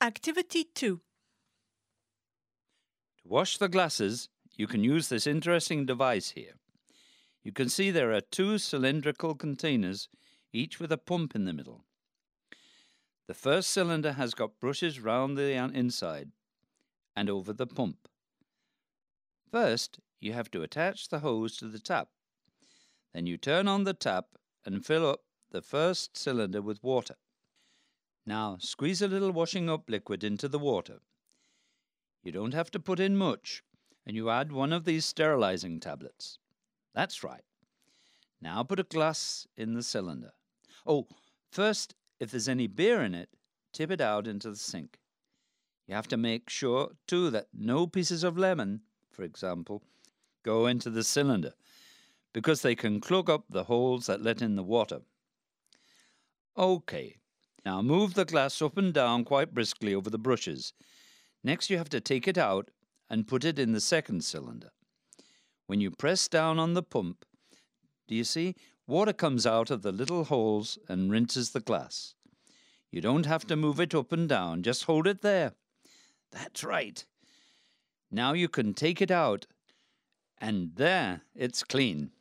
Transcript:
Activity 2. To wash the glasses, you can use this interesting device here. You can see there are two cylindrical containers, each with a pump in the middle. The first cylinder has got brushes round the inside and over the pump. First, you have to attach the hose to the tap. Then you turn on the tap and fill up the first cylinder with water. Now squeeze a little washing up liquid into the water. You don't have to put in much, and you add one of these sterilizing tablets. That's right. Now put a glass in the cylinder. Oh, first, if there's any beer in it, tip it out into the sink. You have to make sure, too, that no pieces of lemon, for example, go into the cylinder, because they can clog up the holes that let in the water. Okay, now move the glass up and down quite briskly over the brushes. Next, you have to take it out and put it in the second cylinder. When you press down on the pump, do you see? Water comes out of the little holes and rinses the glass. You don't have to move it up and down, just hold it there. That's right. Now you can take it out, and there, it's clean.